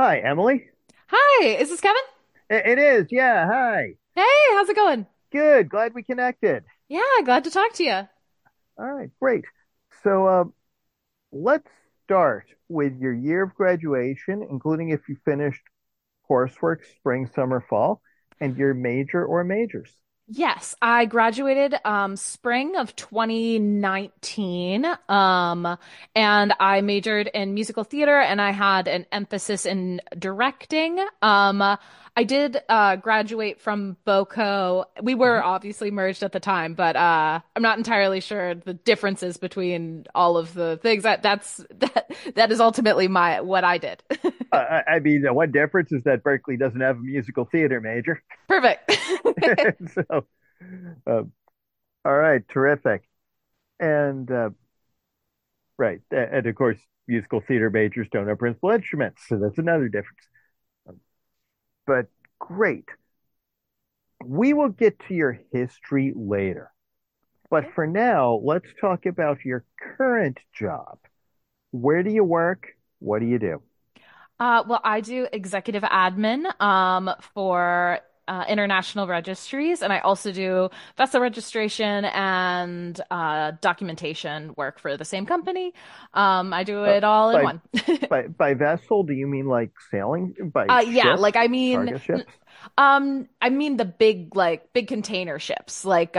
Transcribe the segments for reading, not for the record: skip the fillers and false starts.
Hi, Emily. Hi, is this Kevin? It is, yeah. Hi. Hey, how's it going? Good. Glad we connected. Yeah, glad to talk to you. All right, great. So, let's start with your year of graduation, including if you finished coursework spring, summer, fall, and your major or majors. Yes, I graduated spring of 2019. And I majored in musical theater and I had an emphasis in directing. I did graduate from BOCO. We were Mhm. obviously merged at the time, but I'm not entirely sure the differences between all of the things. That is ultimately my what I did. I mean, the one difference is that Berkeley doesn't have a musical theater major. Perfect. So, uh, all right, terrific. And right, and of course, musical theater majors don't have principal instruments, so that's another difference. But great. We will get to your history later. But for now, let's talk about your current job. Where do you work? What do you do? Well, I do executive admin for international registries, and I also do vessel registration and documentation work for the same company. I do Uh, it all in by one. by vessel, do you mean like sailing by Yeah, ships, like cargo ships? I mean the big container ships, like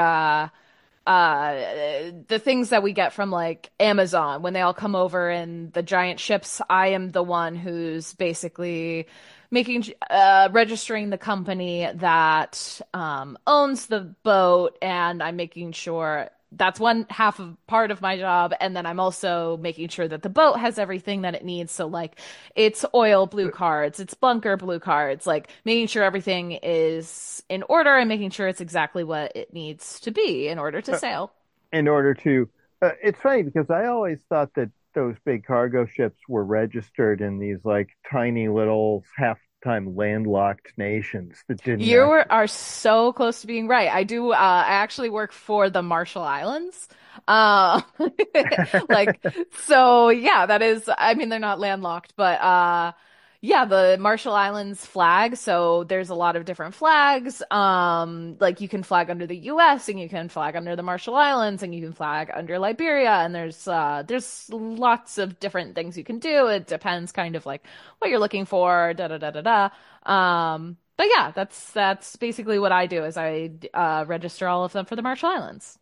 the things that we get from like Amazon when they all come over in the giant ships. I am the one who's basically making registering the company that owns the boat, and I'm making sure that's one half of part of my job, and then I'm also making sure that the boat has everything that it needs. So like it's oil blue cards, it's bunker blue cards, like making sure everything is in order and making sure it's exactly what it needs to be in order to Uh, sail. in order to, it's funny because I always thought that those big cargo ships were registered in these like tiny little half-time landlocked nations that didn't You actually. are so close to being right. I actually work for the Marshall Islands. Uh, like, so yeah, that is, I mean, they're not landlocked, but, yeah, the Marshall Islands flag. So there's a lot of different flags. Like you can flag under the US and you can flag under the Marshall Islands and you can flag under Liberia. And there's lots of different things you can do. It depends kind of like what you're looking for, da da da da da. But yeah, that's basically what I do is I register all of them for the Marshall Islands.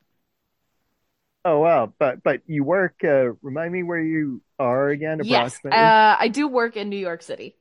Oh wow, but you work. Remind me where you are again, Yes, approximately. I do work in New York City.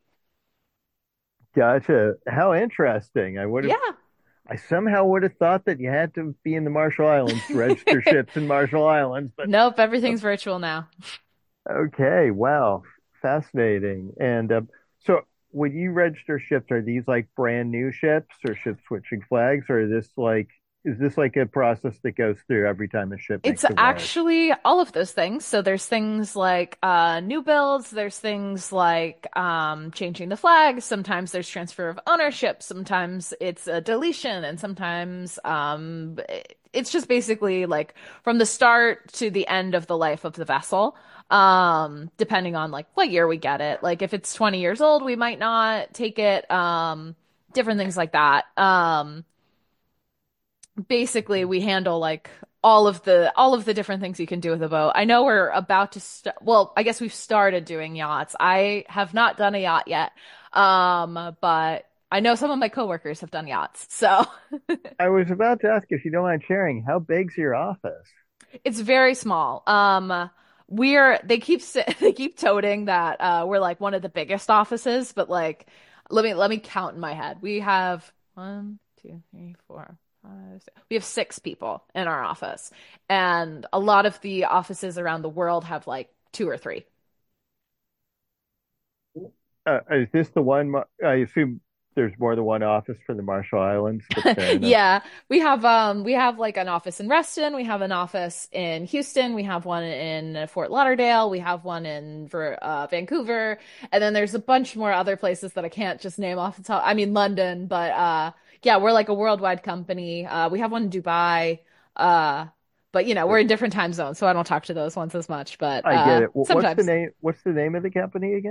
Gotcha. How interesting. Yeah. I somehow would have thought that you had to be in the Marshall Islands to register ships in Marshall Islands, but Nope, everything's virtual now. okay, wow, fascinating. And so, when you register ships, are these like brand new ships or ships switching flags, or is this like a process that goes through every time a ship It's makes a voyage? actually all of those things. So there's things like new builds, there's things like changing the flag, sometimes there's transfer of ownership, sometimes it's a deletion, and sometimes it's just basically like from the start to the end of the life of the vessel. Depending on like what year we get it. Like if it's 20 years old, we might not take it. Different things like that. Basically we handle like all of the different things you can do with a boat. I know we're about to well, I guess we've started doing yachts. I have not done a yacht yet. But I know some of my coworkers have done yachts. So I was about to ask if you don't mind sharing, how big's your office? it's very small. They keep toting that we're like one of the biggest offices, but like let me count in my head. We have one, two, three, four, five, six. We have six people in our office, and a lot of the offices around the world have like two or three. Is this the one? I assume there's more than one office for the Marshall Islands, but fair enough. Yeah, we have like an office in Reston, we have an office in Houston, we have one in Fort Lauderdale, we have one in Vancouver, and then there's a bunch more other places that I can't just name off the top. I mean London, but yeah, we're like a worldwide company. We have one in Dubai. Uh but we're in different time zones, so I don't talk to those ones as much, but I get it. What's the sometimes. name? What's the name of the company again?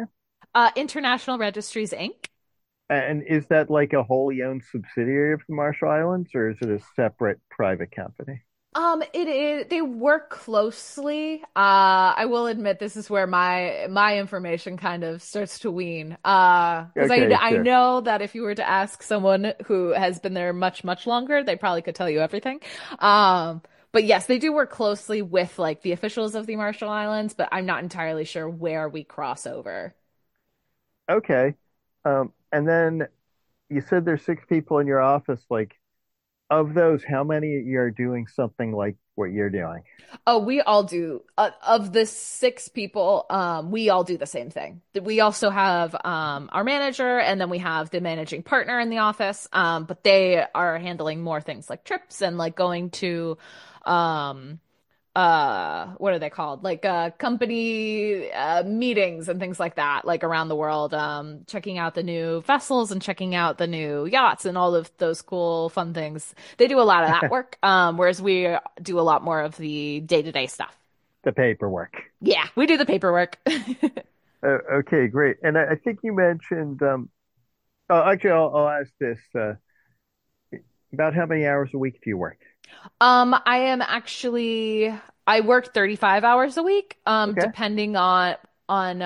International Registries Inc. And is that like a wholly owned subsidiary of the Marshall Islands, or is it a separate private company? It is, they work closely. I will admit this is where my information kind of starts to wean. Because Okay, I sure. know that if you were to ask someone who has been there much longer, they probably could tell you everything. But yes, they do work closely with like the officials of the Marshall Islands, but I'm not entirely sure where we cross over. Okay. And then you said there's six people in your office. Like, of those, how many are doing something like what you're doing? Oh, we all do. Of the six people, we all do the same thing. We also have our manager, and then we have the managing partner in the office. But they are handling more things like trips and like going to um what are they called? Like company meetings and things like that, like around the world, checking out the new vessels and checking out the new yachts and all of those cool fun things. They do a lot of that work, whereas we do a lot more of the day-to-day stuff. The paperwork. Yeah, we do the paperwork. Okay, great. And I think you mentioned, oh, actually, I'll ask this, about how many hours a week do you work? I am actually I work 35 hours a week, Okay. depending on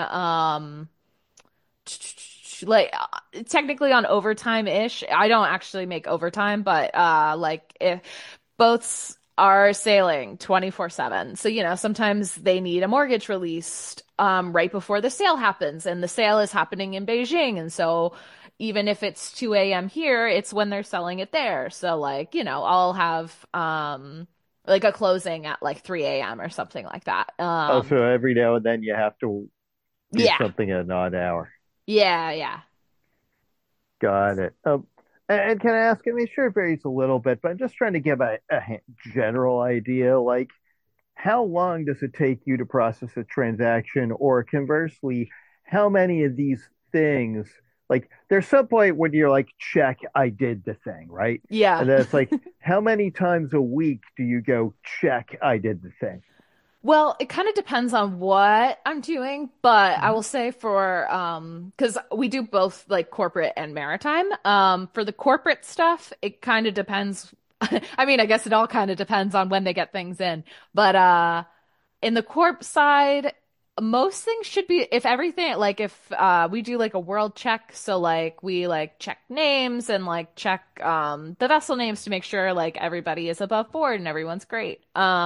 like technically on overtime-ish. I don't actually make overtime, but like if boats are sailing 24/7. So, sometimes they need a mortgage released right before the sale happens, and the sale is happening in Beijing. And so even if it's 2 a.m. here, it's when they're selling it there. So like, I'll have like a closing at like 3 a.m. or something like that. Oh, so every now and then you have to do Yeah. something at an odd hour. Yeah. Got it. And can I ask, I mean, sure, it varies a little bit, but I'm just trying to give a general idea. Like, how long does it take you to process a transaction? Or conversely, how many of these things, like, there's some point when you're like, check, I did the thing, right? Yeah. And then it's like, how many times a week do you go, check, I did the thing? Well, it kind of depends on what I'm doing, but I will Mhm. say for because we do both like corporate and maritime. For the corporate stuff, it kind of depends. I mean, I guess it all kind of depends on when they get things in. But in the corp side, most things should be if everything like if we do like a world check, so like we like check names and like check the vessel names to make sure like everybody is above board and everyone's great.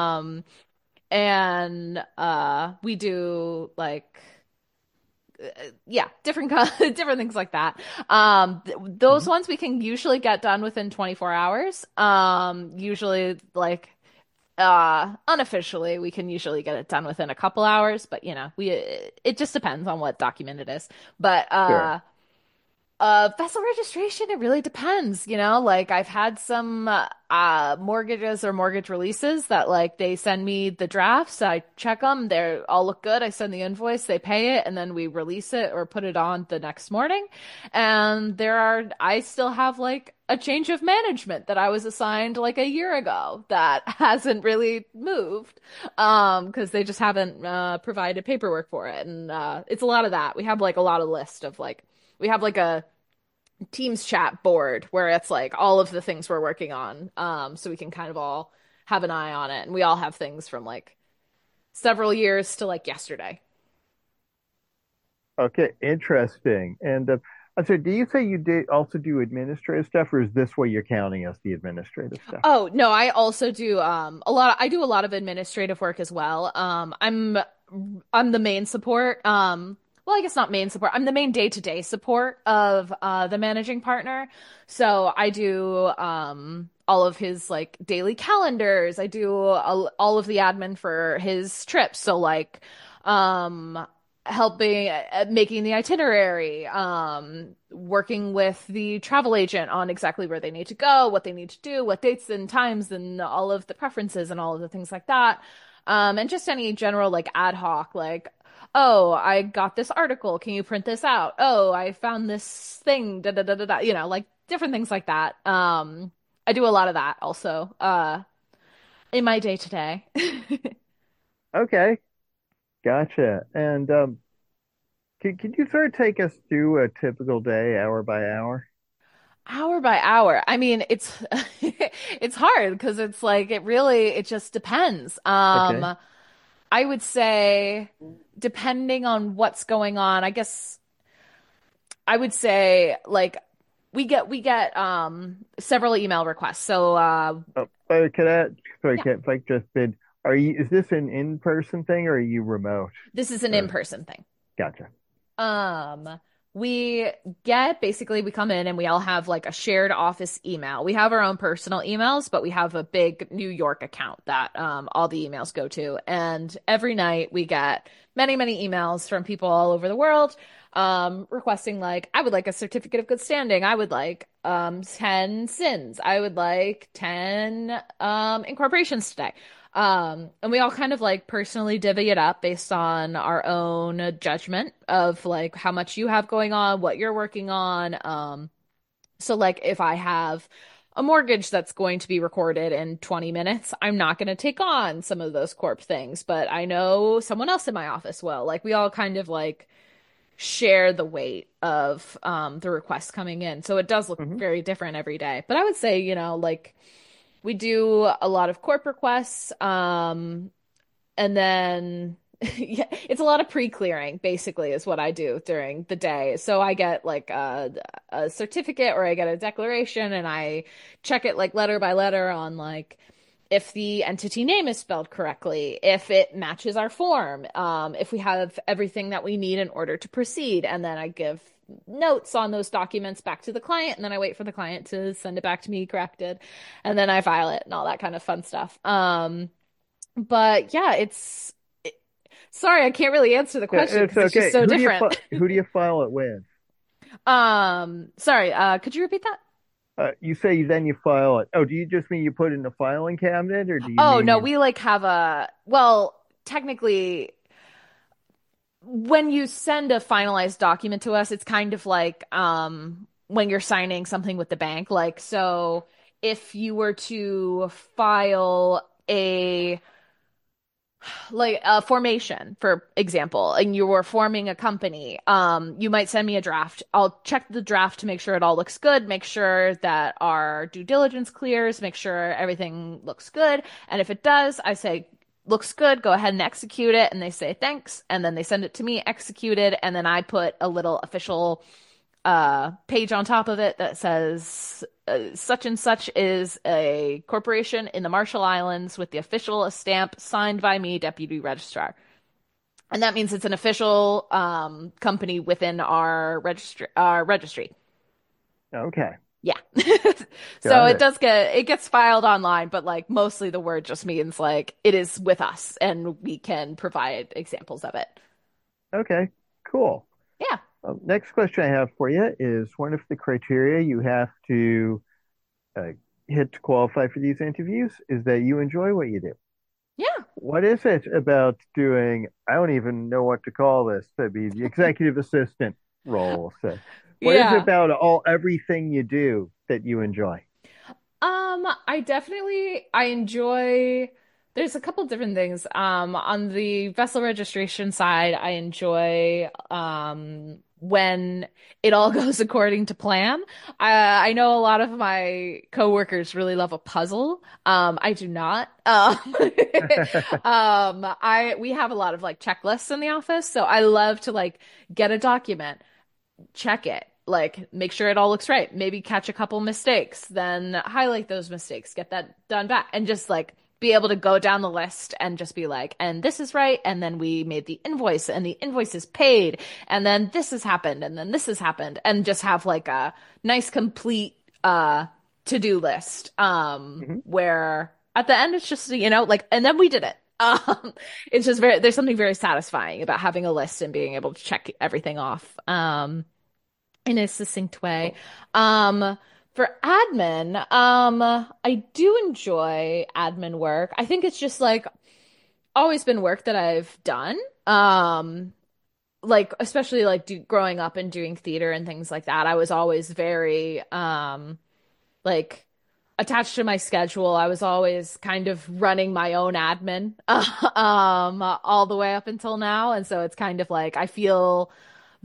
And we do like yeah, different different things like that. Those Mhm. ones we can usually get done within 24 hours. Usually like unofficially we can usually get it done within a couple hours, but we it just depends on what document it is. But Sure. vessel registration, it really depends, like I've had some mortgages or mortgage releases that like they send me the drafts, I check them, they're all look good, I send the invoice, they pay it, and then we release it or put it on the next morning. And I still have like a change of management that I was assigned like a year ago that hasn't really moved because they just haven't provided paperwork for it. And it's a lot of that. We have like a lot of list of like we have like a Teams chat board where it's like all of the things we're working on. So we can kind of all have an eye on it. And we all have things from like several years to like yesterday. Okay, interesting. And so do you say you did also do administrative stuff, or is this what you're counting as the administrative stuff? Oh, no, I also do I do a lot of administrative work as well. I'm the main support. Well, I guess not main support. I'm the main day-to-day support of the managing partner. So I do all of his like daily calendars. I do all of the admin for his trips. So like um helping making the itinerary, working with the travel agent on exactly where they need to go, what they need to do, what dates and times, and all of the preferences and all of the things like that. And just any general like ad hoc, like, oh, I got this article. Can you print this out? Oh, I found this thing. Da da da da da. Like different things like that. I do a lot of that also. In my day to day. Okay, gotcha. And Could you sort of take us through a typical day, hour by hour? Hour by hour. I mean, it's it's hard because it's like it just depends. Okay. I would say depending on what's going on, I guess I would say like we get several email requests. So Oh, can I, sorry, yeah, if I just bid, is this an in-person thing or are you remote? this is an Or, in-person thing. gotcha. Um, we get basically we come in and we all have like a shared office email. We have our own personal emails, but we have a big New York account that all the emails go to. And every night we get many, many emails from people all over the world requesting like, I would like a certificate of good standing. I would like 10 sins. I would like 10 incorporations today. And we all kind of like personally divvy it up based on our own judgment of like how much you have going on, what you're working on. So like if I have a mortgage that's going to be recorded in 20 minutes, I'm not going to take on some of those corp things, but I know someone else in my office will. Like we all kind of like share the weight of the requests coming in. So it does look Hmm. very different every day. But I would say, like we do a lot of corp requests, and then yeah, it's a lot of pre-clearing, basically, is what I do during the day. So I get like a certificate or I get a declaration and I check it like letter by letter on like if the entity name is spelled correctly, if it matches our form, if we have everything that we need in order to proceed. And then I give notes on those documents back to the client, and then I wait for the client to send it back to me corrected, and then I file it and all that kind of fun stuff. But yeah, sorry, I can't really answer the Yeah, question it's because it's just okay. so different. Who do you file it with? Sorry, could you repeat that? You say then you file it. Oh, do you just mean you put it in the filing cabinet or do you Oh mean no, you? we like have well, technically when you send a finalized document to us, it's kind of like when you're signing something with the bank. Like so if you were to file a like a formation, for example, and you were forming a company, you might send me a draft. I'll check the draft to make sure it all looks good, make sure that our due diligence clears, make sure everything looks good. And if it does, I say, looks good, go ahead and execute it. And they say thanks. And then they send it to me executed. And then I put a little official page on top of it that says such and such is a corporation in the Marshall Islands with the official stamp signed by me, Deputy Registrar. And that means it's an official company within our registry. Okay, Yeah. So got it. it gets filed online, but like mostly the word just means like it is with us and we can provide examples of it. Okay, cool. Yeah. Next question I have for you is one of the criteria you have to uh, hit to qualify for these interviews is that you enjoy what you do. Yeah. What is it about doing, I don't even know what to call this, to be the executive assistant role. So, what is it Yeah. about everything you do that you enjoy? I enjoy there's a couple different things. On the vessel registration side, I enjoy when it all goes according to plan. I know a lot of my coworkers really love a puzzle. I do not. I we have a lot of like checklists in the office, so I love to like get a document, check it, like make sure it all looks right, maybe catch a couple mistakes, then highlight those mistakes, get that done back, and just like be able to go down the list and just be like, and this is right, and then we made the invoice, and the invoice is paid, and then this has happened, and then this has happened, and just have like a nice complete to-do list Mhm. where at the end it's just like and then we did it. It's just there's something very satisfying about having a list and being able to check everything off. In a succinct way. Cool. Um, for admin, I do enjoy admin work. I think it's just like always been work that I've done. Like especially like growing up and doing theater and things like that. I was always very like attached to my schedule. I was always kind of running my own admin all the way up until now, and so it's kind of like I feel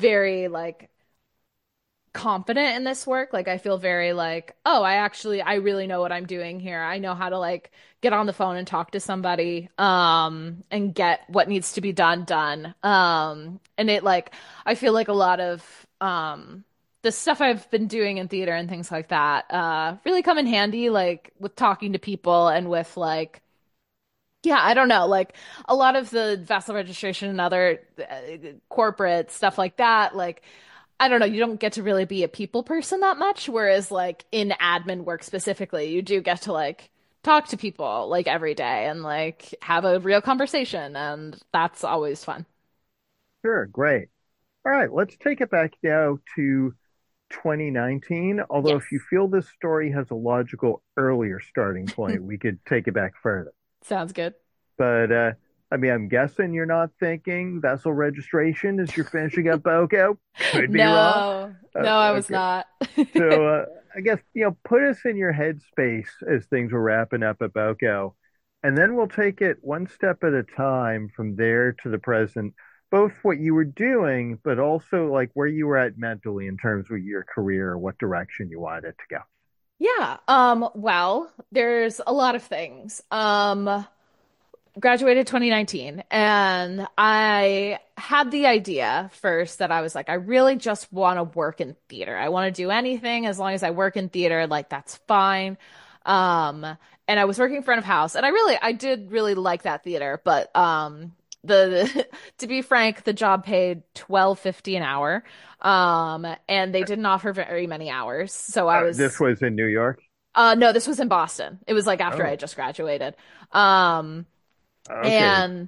very like confident in this work. Like I feel very like, oh, I really know what I'm doing here. I know how to like get on the phone and talk to somebody and get what needs to be done. And it like I feel like a lot of the stuff I've been doing in theater and things like that really come in handy like with talking to people and with like yeah, I don't know. Like a lot of the vessel registration and other corporate stuff like that, like I don't know, you don't get to really be a people person that much, whereas like in admin work specifically, you do get to like talk to people like every day and like have a real conversation, and that's always fun. Sure, great. All right, let's take it back now to 2019. Although, Yes. if you feel this story has a logical earlier starting point, we could take it back further. Sounds good. But I mean, I'm guessing you're not thinking vessel registration as you're finishing up BOCO. Could be wrong. No, no, I was Okay. not. So I guess, put us in your headspace as things were wrapping up at BOCO. And then we'll take it one step at a time from there to the present, both what you were doing, but also like where you were at mentally in terms of your career, what direction you wanted it to go. Yeah, well, there's a lot of things. Graduated 2019 and I had the idea first that I was like, I really just want to work in theater. I want to do anything as long as I work in theater, like that's fine. Um, and I was working front of house and I did really like that theater, but to be frank, the job paid 12.50 an hour. And they didn't offer very many hours. So I This was was in New York. no, this was in Boston. It was like after I Oh, had just graduated. Um, okay. and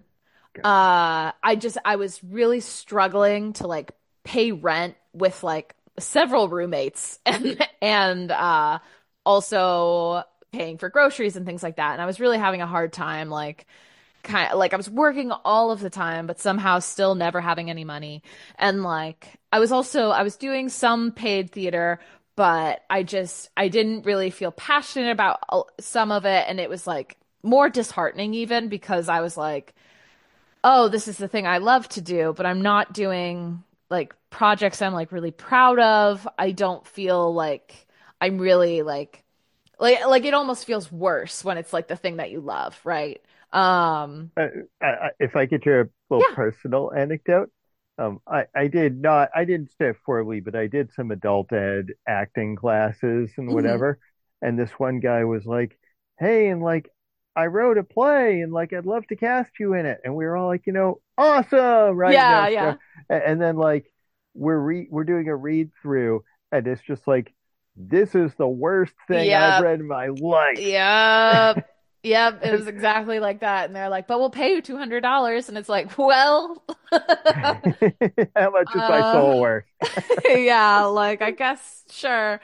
I was really struggling to like pay rent with like several roommates and also paying for groceries and things like that. And I was really having a hard time like kind of like I was working all of the time but somehow still never having any money. And like I was doing some paid theater but I didn't really feel passionate about some of it, and it was like more disheartening even because I was like, oh, this is the thing I love to do, but I'm not doing like projects I'm like really proud of. I don't feel like I'm really like it almost feels worse when it's like the thing that you love, right? Um, Uh, if I could share a little yeah. personal anecdote, I didn't stay formally, but I did some adult ed acting classes and Hmm. whatever. And this one guy was like, "Hey, and like, I wrote a play, and like, I'd love to cast you in it." And we were all like, awesome, right? Yeah, yeah. And then like, we're doing a read through, and it's just like, this is the worst thing I've Yep. read in my life. Yep. Yep. It was exactly like that. And they're like, but we'll pay you $200. And it's like, well, How much is my uh, soul worth? yeah, like I guess sure.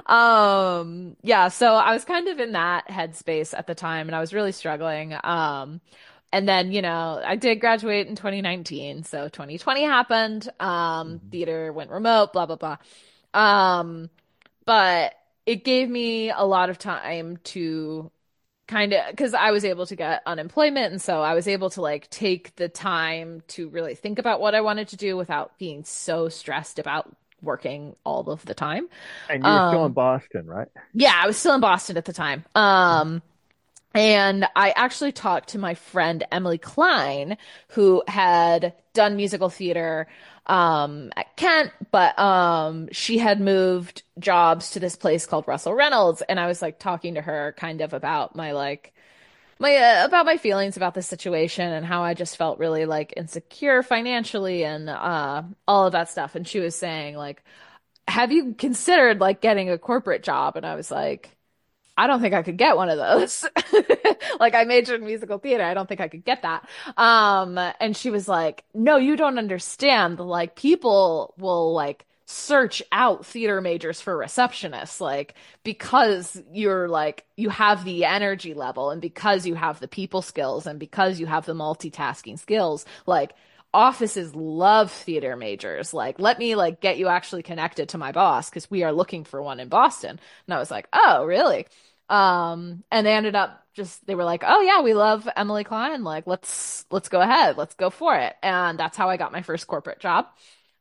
Yeah, so I was kind of in that headspace at the time and I was really struggling. And then, I did graduate in 2019, so 2020 happened. Mhm. Theater went remote, blah blah blah. Um, but it gave me a lot of time to kind of because I was able to get unemployment, and so I was able to like take the time to really think about what I wanted to do without being so stressed about working all of the time. And you were still in Um, Boston, right? yeah, I was still in Boston at the time. Mhm. And I actually talked to my friend Emily Klein, who had done musical theater at Kent, but she had moved jobs to this place called Russell Reynolds, and I was like talking to her kind of about my like my about my feelings about the situation and how I just felt really like insecure financially and all of that stuff. And she was saying like, "Have you considered like getting a corporate job?" And I was like, I don't think I could get one of those. Like I majored in musical theater. I don't think I could get that. And she was like, no, you don't understand. Like people will like search out theater majors for receptionists, like because you're like you have the energy level and because you have the people skills and because you have the multitasking skills, like offices love theater majors. Like, let me like get you actually connected to my boss because we are looking for one in Boston. And I was like, oh, really? And they ended up they were like, oh yeah, we love Emily Klein. Like, let's go ahead. Let's go for it. And that's how I got my first corporate job.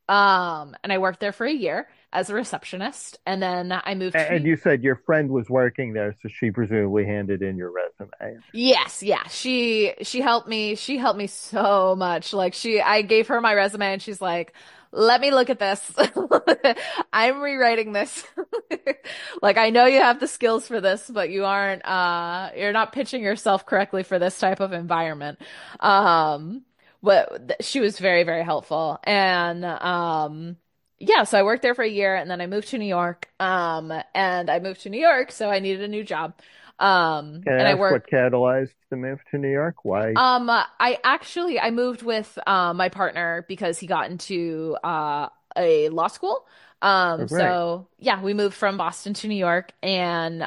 And I worked there for a year as a receptionist, and then I moved to And New you said your friend was working there, so she presumably handed in your resume. Yes, yeah. She helped me. She helped me so much. Like I gave her my resume and she's like, "Let me look at this. I'm rewriting this. Like I know you have the skills for this, but you're not pitching yourself correctly for this type of environment." Um, but she was very, very helpful. And yeah, so I worked there for a year and then I moved to New York. And I moved to New York, so I needed a new job. Can I And I ask what work catalyzed the move to New York? Why? I moved with my partner because he got into a law school. Oh, right. So yeah, we moved from Boston to New York and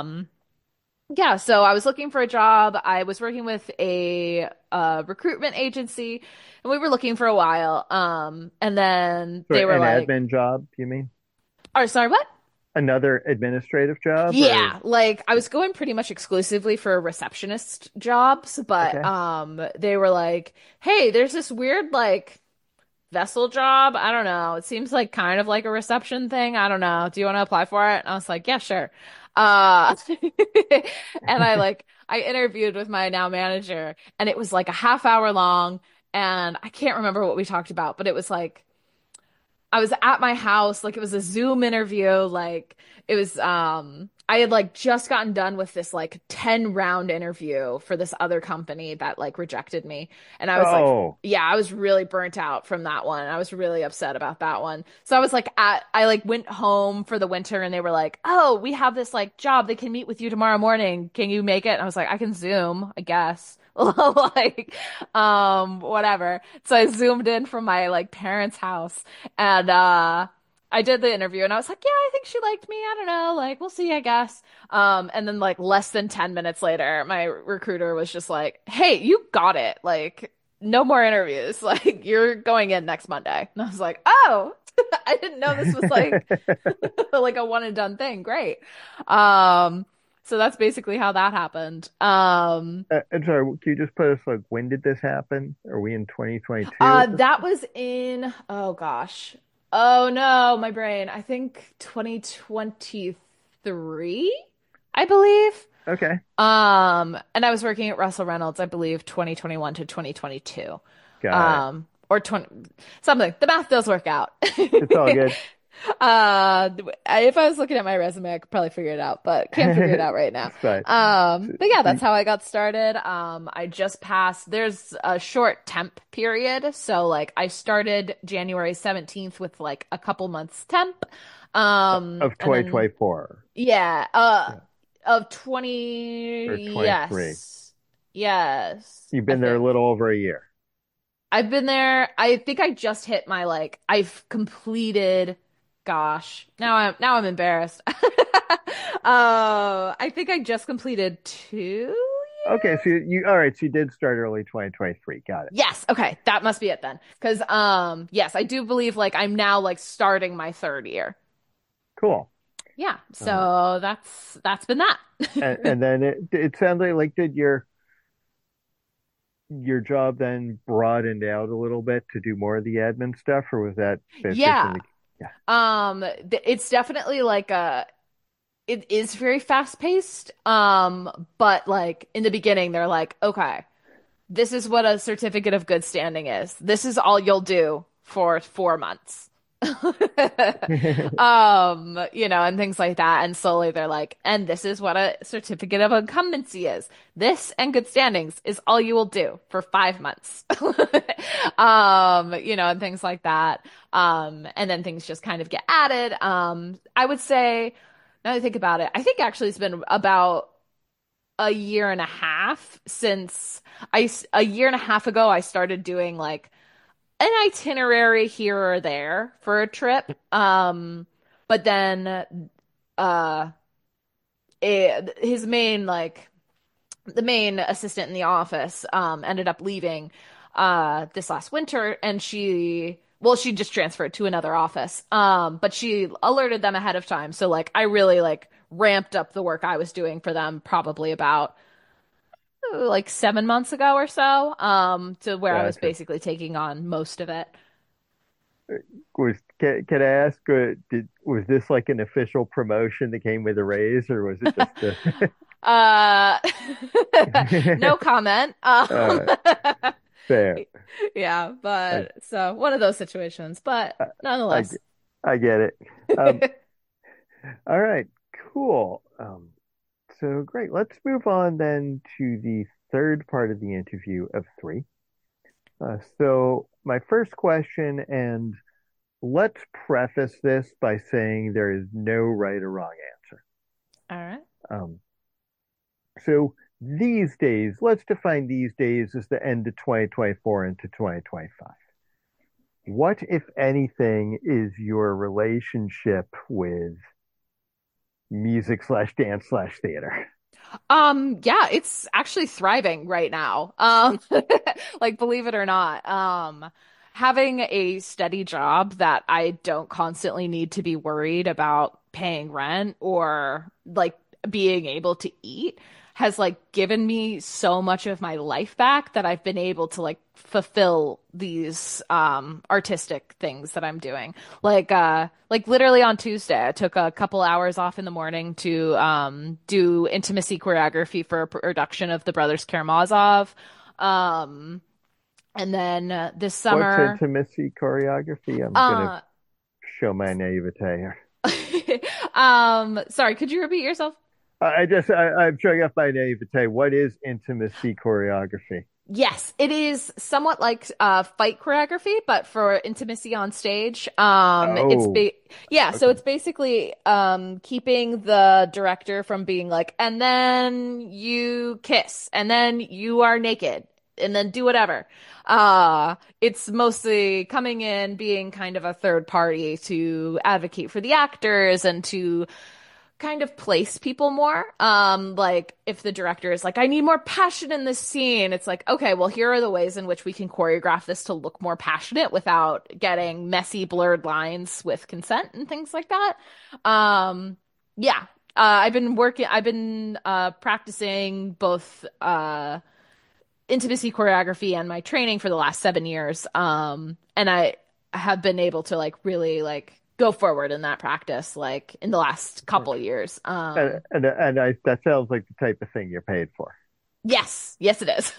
yeah, so I was looking for a job. I was working with a recruitment agency and we were looking for a while. And then For they were an like, admin job, you mean? "Oh, sorry, what?" Another administrative job or Yeah, like I was going pretty much exclusively for receptionist jobs, but okay. they were like, "Hey, there's this weird like vessel job. I don't know. It seems like kind of like a reception thing. I don't know. Do you want to apply for it?" And I was like, "Yeah, sure." Uh and I interviewed with my now manager and it was like a half hour long and I can't remember what we talked about, but it was like I was at my house, like it was a Zoom interview, like it was I had like just gotten done with this like 10 round interview for this other company that like rejected me. And I was like, Oh, yeah, I was really burnt out from that one. I was really upset about that one. So I like went home for the winter and they were like, "Oh, we have this like job. They can meet with you tomorrow morning. Can you make it?" And I was like, "I can Zoom, I guess." Like, whatever. So I zoomed in from my like parents' house and I did the interview and I was like, "Yeah, I think she liked me. I don't know. Like, we'll see, I guess." And then like less than 10 minutes later, my recruiter was just like, "Hey, you got it. Like, no more interviews. Like, you're going in next Monday." And I was like, "Oh, I didn't know this was like like a one and done thing. Great." Um, so that's basically how that happened. I'm sorry, can you just put us like when did this happen? Are we in 2022 at this That point? was in, oh gosh. Oh no, my brain. I think 2023, I believe. Okay, And I was working at Russell Reynolds, I believe 2021 to 2022. got it. Or 20 something. The math does work out. It's all good. Uh, if I was looking at my resume, I could probably figure it out, but can't figure it out right now. It's fine. So, But yeah, so that's how I got started. I just passed, there's a short temp period. So like I started January 17th with like a couple months temp. of And then 2024 yeah, yeah, of 20, or 23. yes. Yes, You've I been there a think. little over a year. I've been there. I think I just hit my like I've completed gosh. Now I'm embarrassed. I think I just completed 2 years. Okay, so you all right, so you did start early 2023. Got it. Yes, okay. That must be it then. 'Cause yes, I do believe like I'm now like starting my third year. Cool. Yeah. Uh, So that's been that. and then it sounded like did your job then broadened out a little bit to do more of the admin stuff, or was that Yeah. basically the yeah, It's definitely like a it is very fast paced. But like in the beginning, they're like, "Okay, this is what a certificate of good standing is. This is all you'll do for 4 months." And things like that. And slowly they're like, "And this is what a certificate of incumbency is. This and good standings is all you will do for 5 months." And things like that. And then things just kind of get added. I would say, now that I think about it, I think actually it's been about a year and a half since a year and a half ago, I started doing like an itinerary here or there for a trip. But then uh his main like the main assistant in the office ended up leaving this last winter and she just transferred to another office. But she alerted them ahead of time. So like I really like ramped up the work I was doing for them probably about like 7 months ago or so, to where I was gotcha. basically taking on most of it. can I ask, was this like an official promotion that came with a raise, or was it just Uh, a no comment. uh, fair? Yeah, I, but so one of those situations, but I, I nonetheless. get I get it. Um, all right, cool. So great. Let's move on then to the third part of the interview of three. So my first question, and let's preface this by saying there is no right or wrong answer. All right. Um, so these days, let's define these days as the end of 2024 into 2025. What, if anything, is your relationship with music slash dance slash theater? Yeah, it's actually thriving right now. Like believe it or not, having a steady job that I don't constantly need to be worried about paying rent or like being able to eat has like given me so much of my life back that I've been able to like fulfill these artistic things that I'm doing. Like literally on Tuesday, I took a couple hours off in the morning to do intimacy choreography for a production of The Brothers Karamazov. Um and then this What's summer intimacy choreography? I'm gonna uh show my naivete here. sorry, could you repeat yourself? I'm showing off my naivete. What is intimacy choreography? Yes, it is somewhat like fight choreography, but for intimacy on stage. Oh, Yeah, so okay. it's basically keeping the director from being like, and then you kiss, and then you are naked, and then do whatever. It's mostly coming in, being kind of a third party to advocate for the actors and to kind of place people more. Like if the director is like, I need more passion in this scene, it's like, okay, well, here are the ways in which we can choreograph this to look more passionate without getting messy, blurred lines with consent and things like that. Yeah. I've been practicing both intimacy choreography and my training for the last 7 years. And I have been able to like really like go forward in that practice like in the last couple years. That sounds like the type of thing you're paid for. Yes, yes it is.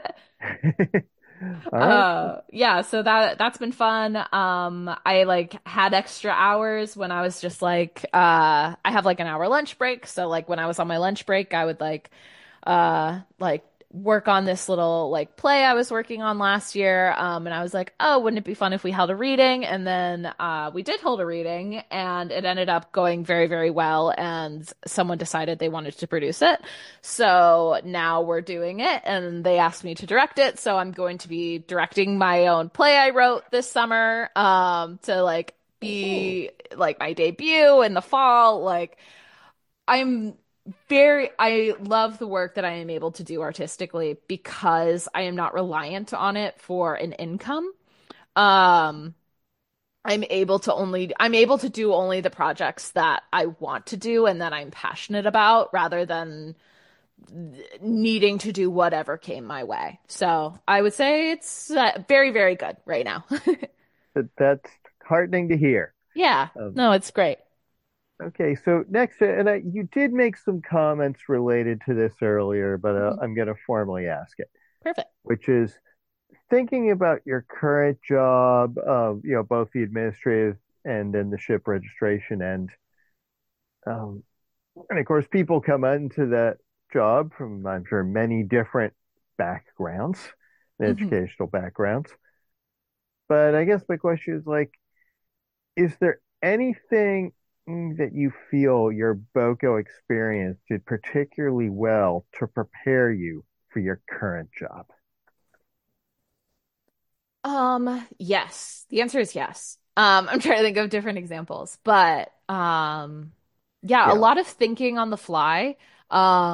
All right. Yeah, so that's been fun. I like had extra hours when I was just like I have like an hour lunch break, so like when I was on my lunch break, I would like work on this little like play I was working on last year. And I was like, oh, wouldn't it be fun if we held a reading? And then we did hold a reading and it ended up going very, very well. And someone decided they wanted to produce it. So now we're doing it and they asked me to direct it. So I'm going to be directing my own play I wrote this summer, to like Oh, be like my debut in the fall. Like I'm I love the work that I am able to do artistically because I am not reliant on it for an income. Um, I'm able to do only the projects that I want to do and that I'm passionate about rather than needing to do whatever came my way. So I would say it's very, very good right now. that's heartening to hear. Yeah, Um, no, it's great. okay, so next, you did make some comments related to this earlier, but Mhm. I'm going to formally ask it, Perfect. which is thinking about your current job, both the administrative and then the ship registration end. Um, and of course, people come into that job from, I'm sure, many different backgrounds, Mhm. educational backgrounds. But I guess my question is like, is there anything that you feel your BOCO experience did particularly well to prepare you for your current job? Yes. The answer is yes. I'm trying to think of different examples, but yeah, a Yeah, lot of thinking on the fly.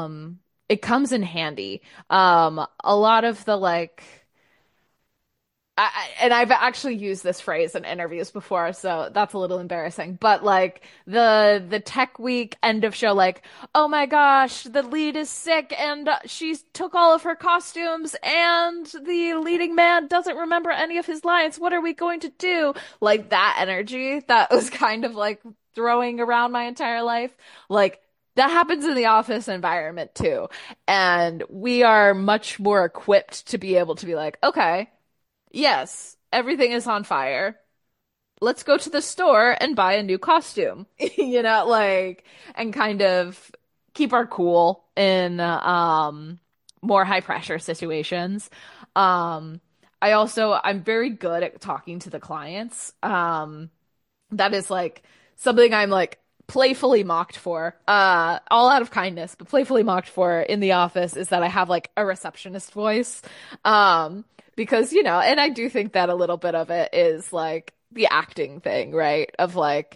It comes in handy. A lot of the like and I've actually used this phrase in interviews before, so that's a little embarrassing. But like the tech week end of show, like, oh my gosh, the lead is sick and she took all of her costumes and the leading man doesn't remember any of his lines. What are we going to do? Like that energy that was kind of like throwing around my entire life. Like that happens in the office environment too. And we are much more equipped to be able to be like, okay. Yes, everything is on fire. Let's go to the store and buy a new costume. Like, and kind of keep our cool in more high pressure situations. Um I'm very good at talking to the clients. That is like something I'm like playfully mocked for, all out of kindness, but playfully mocked for in the office is that I have like a receptionist voice. Because, and I do think that a little bit of it is like the acting thing, right? Of like,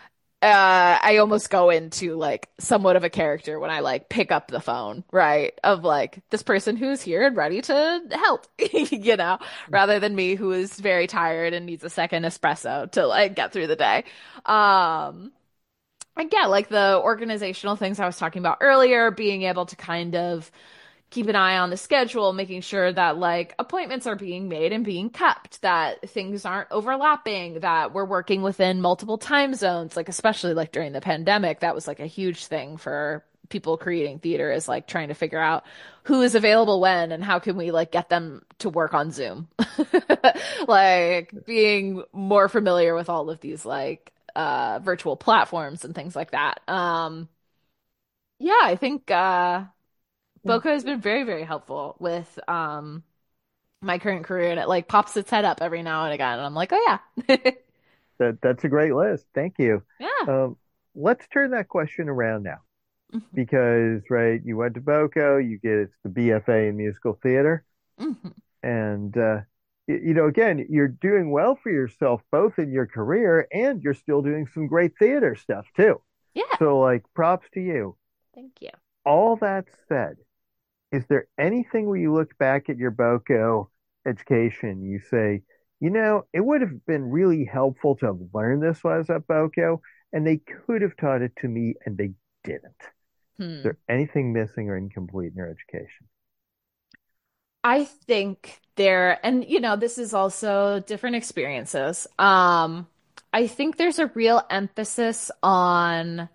I almost go into like somewhat of a character when I like pick up the phone, right? Of like this person who's here and ready to help, rather than me who is very tired and needs a second espresso to like get through the day. Um, and yeah, like the organizational things I was talking about earlier, being able to kind of keep an eye on the schedule, making sure that like appointments are being made and being kept, that things aren't overlapping, that we're working within multiple time zones, like especially like during the pandemic, that was like a huge thing for people creating theater is like trying to figure out who is available when and how can we like get them to work on Zoom. Like being more familiar with all of these like virtual platforms and things like that. Yeah, I think Boca has been very, very helpful with my current career and it like pops its head up every now and again. And I'm like, oh yeah. That's a great list. Thank you. Yeah. Um, let's turn that question around now Mhm. because, right, you went to BOCO, you get it's the BFA in musical theater, Mhm. and again, you're doing well for yourself both in your career and you're still doing some great theater stuff too. Yeah. So, like, props to you. Thank you. All that said, is there anything where you look back at your BOCO education, you say, it would have been really helpful to have learned this while I was at BOCO, and they could have taught it to me and they didn't. Is Hmm. there anything missing or incomplete in your education? I think and this is also different experiences. I think there's a real emphasis on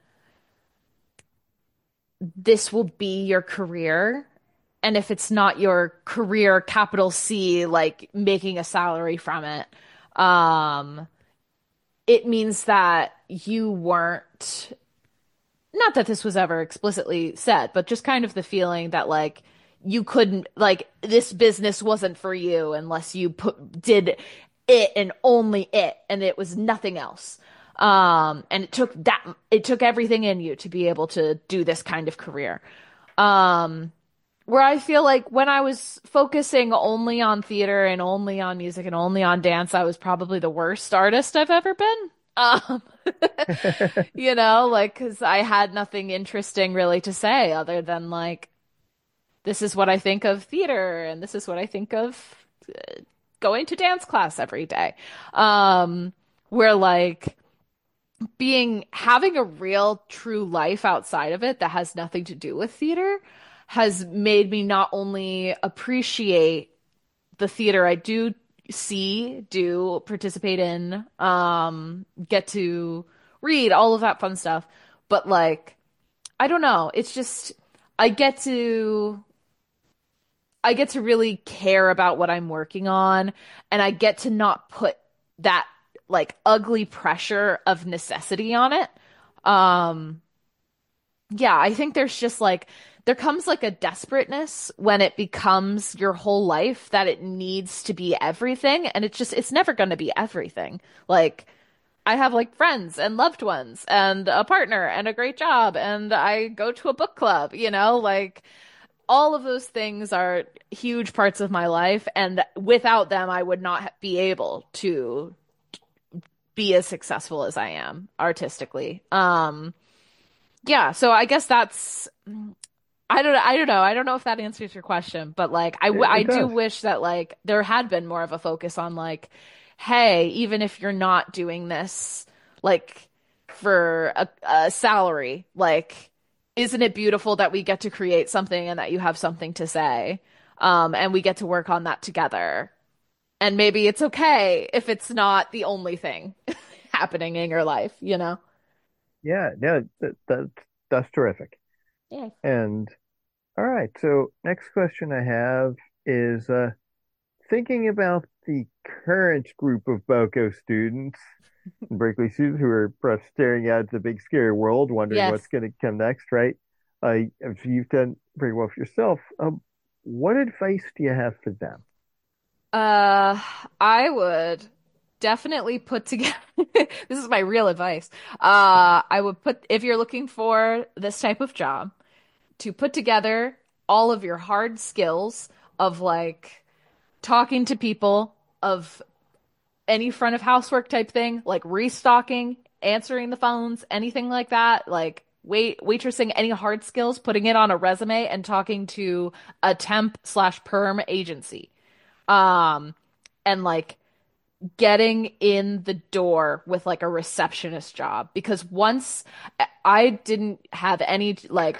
this will be your career. And if it's not your career, capital C, like making a salary from it, um, it means that you weren't, not that this was ever explicitly said, but just kind of the feeling that like you couldn't, like this business wasn't for you unless you did it and only it, and it was nothing else. And it took everything in you to be able to do this kind of career. Um, where I feel like when I was focusing only on theater and only on music and only on dance, I was probably the worst artist I've ever been. Like, because I had nothing interesting really to say other than like, this is what I think of theater and this is what I think of going to dance class every day. Um, where like having a real true life outside of it that has nothing to do with theater has made me not only appreciate the theater I do participate in, get to read, all of that fun stuff. But like, I don't know, it's just I get to I get to really care about what I'm working on and I get to not put that like ugly pressure of necessity on it. Um, yeah, I think there's just like there comes like a desperateness when it becomes your whole life that it needs to be everything and it's never going to be everything. Like I have like friends and loved ones and a partner and a great job and I go to a book club, like all of those things are huge parts of my life and without them I would not be able to be as successful as I am artistically. Yeah, so I guess I don't know. I don't know if that answers your question, but like I It do does. wish that like there had been more of a focus on like, hey, even if you're not doing this like for a salary, like isn't it beautiful that we get to create something and that you have something to say? And we get to work on that together. And maybe it's okay if it's not the only thing happening in your life, you know? Yeah, no, that's terrific. Yeah. And all right, so next question I have is thinking about the current group of BOCO students and Berkeley students who are perhaps staring out at the big scary world, wondering Yes. what's going to come next, right? If you've done pretty well for yourself, what advice do you have for them? Uh, I would definitely put together, this is my real advice. I would put, if you're looking for this type of job, to put together all of your hard skills of like talking to people, of any front of housework type thing, like restocking, answering the phones, anything like that, like waitressing, any hard skills, putting it on a resume and talking to a temp slash perm agency. Um, and like getting in the door with like a receptionist job because once I didn't have any like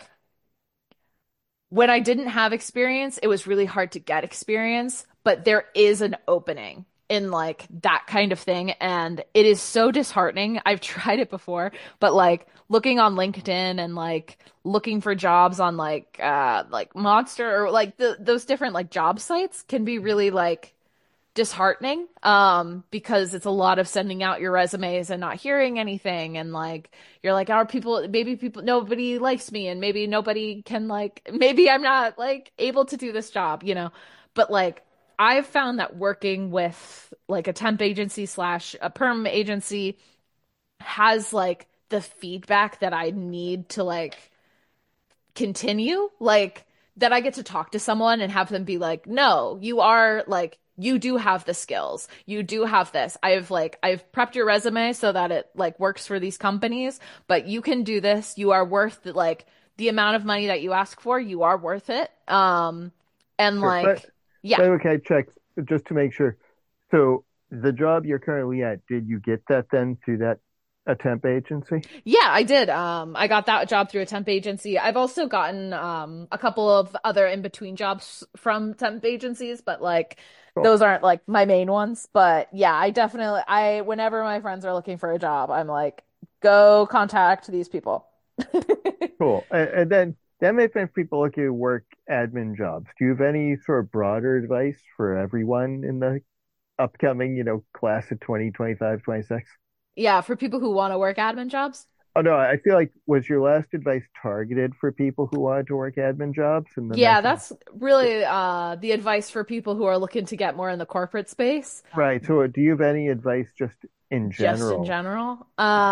when I didn't have experience, it was really hard to get experience, but there is an opening in like that kind of thing. And it is so disheartening. I've tried it before, but like looking on LinkedIn and like looking for jobs on like Monster or like those different like job sites can be really like disheartening because it's a lot of sending out your resumes and not hearing anything and like you're like are people maybe people nobody likes me and maybe nobody can like maybe I'm not like able to do this job, you know. But like I've found that working with like a temp agency slash a perm agency has like the feedback that I need to like continue, like that I get to talk to someone and have them be like, no, you are like, you do have the skills. You do have this. I've prepped your resume so that it like works for these companies, but you can do this. You are worth like the amount of money that you ask for. You are worth it. And Sure. But like, yeah. okay, check just to make sure. So the job you're currently at, did you get that then through that a temp agency? Yeah, I did. I got that job through a temp agency. I've also gotten a couple of other in between jobs from temp agencies, but like Cool. those aren't like my main ones. But yeah, I definitely I whenever my friends are looking for a job, I'm like, go contact these people. Cool. And then that may make people looking to work admin jobs. Do you have any sort of broader advice for everyone in the upcoming, class of 2025, 26? Yeah, for people who want to work admin jobs. Oh no, I feel like was your last advice targeted for people who wanted to work admin jobs and the Yeah, message? that's really the advice for people who are looking to get more in the corporate space, Right. So do you have any advice just in just in general? general.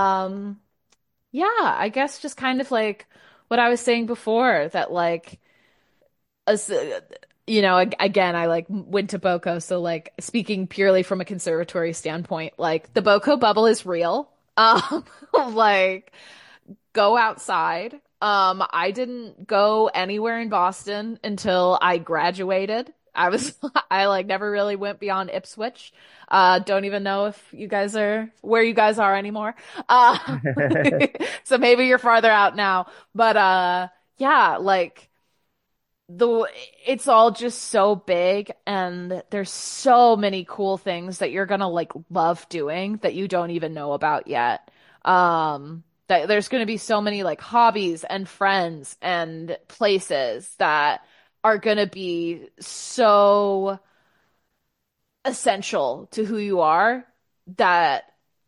Yeah, I guess just kind of like what I was saying before that like as again I like went to BOCO so like speaking purely from a conservatory standpoint like the BOCO bubble is real. Like go outside. I didn't go anywhere in Boston until I graduated. I was I like never really went beyond Ipswich. Don't even know if you guys are where you guys are anymore. Uh, so maybe you're farther out now. But yeah, like the it's all just so big and there's so many cool things that you're gonna like love doing that you don't even know about yet. That there's gonna be so many like hobbies and friends and places that are gonna be so essential to who you are that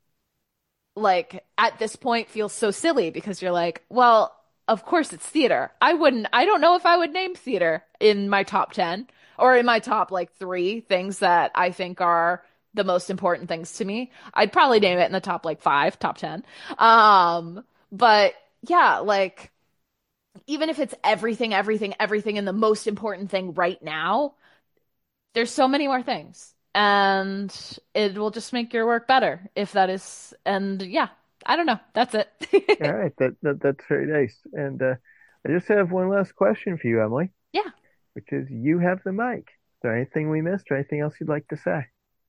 like at this point feels so silly because you're like, well, of course it's theater. I don't know if I would name theater in my top 10 or in my top like three things that I think are the most important things to me. I'd probably name it in the top like five, top 10. But yeah, like even if it's everything, everything, everything, and the most important thing right now, there's so many more things. And it will just make your work better if that is, and yeah, I don't know. That's All it. right, that's very nice. And I just have one last question for you, Emily, Yeah. which is you have the mic. Is there anything we missed or anything else you'd like to say?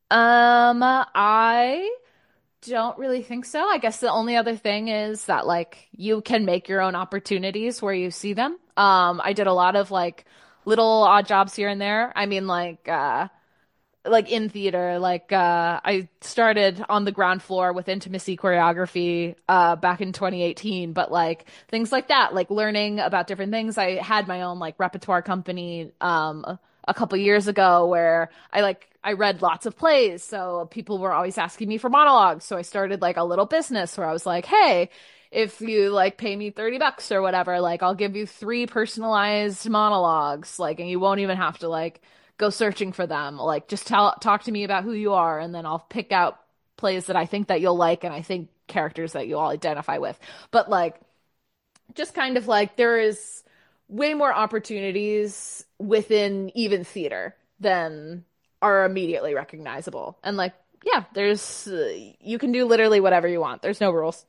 I don't really think so. I guess the only other thing is that like you can make your own opportunities where you see them. I did a lot of like little odd jobs here and there. I mean like in theater, I started on the ground floor with intimacy choreography back in 2018, but like things like that, like learning about different things. I had my own like repertoire company a couple years ago where I read lots of plays, so people were always asking me for monologues. So I started like a little business where I was like, "Hey, if you like pay me $30 or whatever, like I'll give you three personalized monologues, like and you won't even have to like go searching for them. Like just talk to me about who you are and then I'll pick out plays that I think that you'll like and I think characters that you'll all identify with." But like just kind of like there is way more opportunities within even theater than are immediately recognizable. And like yeah, there's you can do literally whatever you want. There's no rules.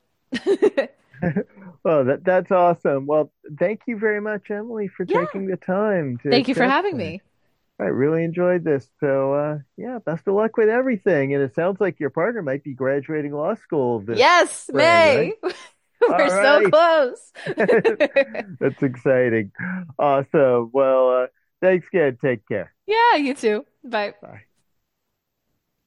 Well, that's awesome. Well, thank you very much, Emily, for Yeah. taking the time to Thank you for chat having tonight. me. I really enjoyed this. So, yeah, best of luck with everything. And it sounds like your partner might be graduating law school this Yes, spring, right? May. We're All so right. close. That's exciting. Awesome. Well, thanks again. Take care. Yeah, you too. Bye. Bye.